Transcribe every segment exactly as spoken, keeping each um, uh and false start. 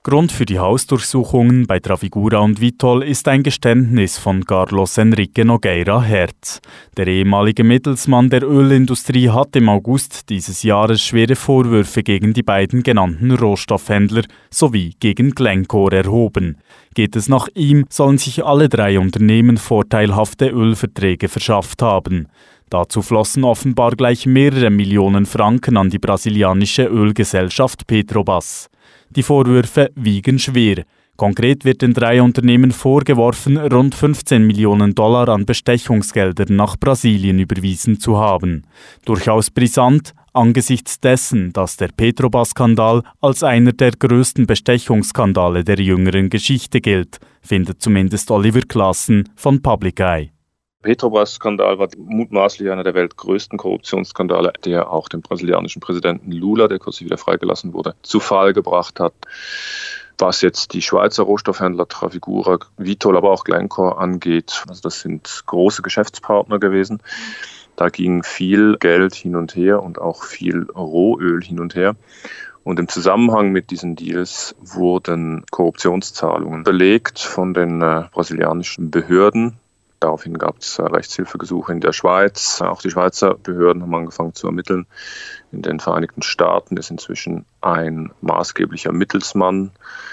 Grund für die Hausdurchsuchungen bei Trafigura und Vitol ist ein Geständnis von Carlos Enrique Nogueira Herz. Der ehemalige Mittelsmann der Ölindustrie hat im August dieses Jahres schwere Vorwürfe gegen die beiden genannten Rohstoffhändler sowie gegen Glencore erhoben. Geht es nach ihm, sollen sich alle drei Unternehmen vorteilhafte Ölverträge verschafft haben. Dazu flossen offenbar gleich mehrere Millionen Franken an die brasilianische Ölgesellschaft Petrobras. Die Vorwürfe wiegen schwer. Konkret wird den drei Unternehmen vorgeworfen, rund fünfzehn Millionen Dollar an Bestechungsgeldern nach Brasilien überwiesen zu haben. Durchaus brisant angesichts dessen, dass der Petrobras-Skandal als einer der größten Bestechungsskandale der jüngeren Geschichte gilt, findet zumindest Oliver Claassen von Public Eye. Petrobras-Skandal war mutmaßlich einer der weltgrößten Korruptionsskandale, der auch den brasilianischen Präsidenten Lula, der kürzlich wieder freigelassen wurde, zu Fall gebracht hat. Was jetzt die Schweizer Rohstoffhändler Trafigura, Vitol, aber auch Glencore angeht, also das sind große Geschäftspartner gewesen. Da ging viel Geld hin und her und auch viel Rohöl hin und her. Und im Zusammenhang mit diesen Deals wurden Korruptionszahlungen belegt von den äh, brasilianischen Behörden. Daraufhin gab es Rechtshilfegesuche in der Schweiz. Auch die Schweizer Behörden haben angefangen zu ermitteln. In den Vereinigten Staaten ist inzwischen ein maßgeblicher Mittelsmann,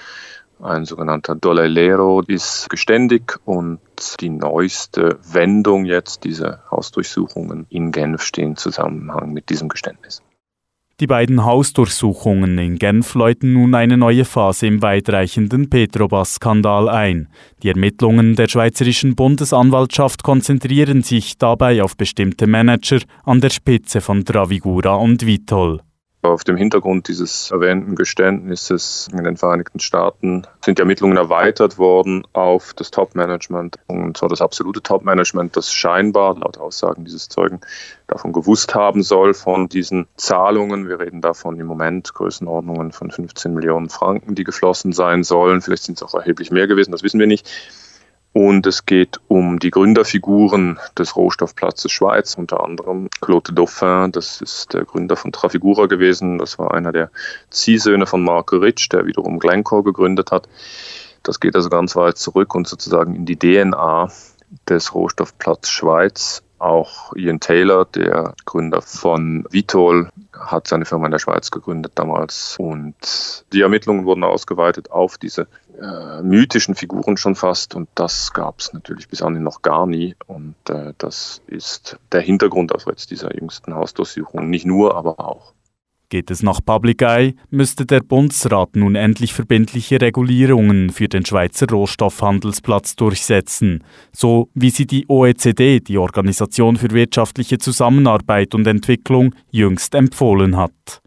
ein sogenannter Doleilero, ist geständig. Und die neueste Wendung jetzt, diese Hausdurchsuchungen in Genf, stehen im Zusammenhang mit diesem Geständnis. Die beiden Hausdurchsuchungen in Genf läuten nun eine neue Phase im weitreichenden Petrobras-Skandal ein. Die Ermittlungen der Schweizerischen Bundesanwaltschaft konzentrieren sich dabei auf bestimmte Manager an der Spitze von Trafigura und Vitol. Auf dem Hintergrund dieses erwähnten Geständnisses in den Vereinigten Staaten sind die Ermittlungen erweitert worden auf das Top-Management. Und zwar das absolute Top-Management, das scheinbar, laut Aussagen dieses Zeugen, davon gewusst haben soll von diesen Zahlungen. Wir reden davon im Moment Größenordnungen von fünfzehn Millionen Franken, die geflossen sein sollen. Vielleicht sind es auch erheblich mehr gewesen, das wissen wir nicht. Und es geht um die Gründerfiguren des Rohstoffplatzes Schweiz, unter anderem Claude Dauphin, das ist der Gründer von Trafigura gewesen. Das war einer der Ziehsöhne von Marco Ritsch, der wiederum Glencore gegründet hat. Das geht also ganz weit zurück und sozusagen in die D N A des Rohstoffplatzes Schweiz. Auch Ian Taylor, der Gründer von Vitol, hat seine Firma in der Schweiz gegründet damals. Und die Ermittlungen wurden ausgeweitet auf diese äh, mythischen Figuren schon fast. Und das gab es natürlich bis anhin noch gar nie. Und äh, das ist der Hintergrund also jetzt dieser jüngsten Hausdurchsuchung. Nicht nur, aber auch. Geht es nach Public Eye, müsste der Bundesrat nun endlich verbindliche Regulierungen für den Schweizer Rohstoffhandelsplatz durchsetzen, so wie sie die O E C D, die Organisation für wirtschaftliche Zusammenarbeit und Entwicklung, jüngst empfohlen hat.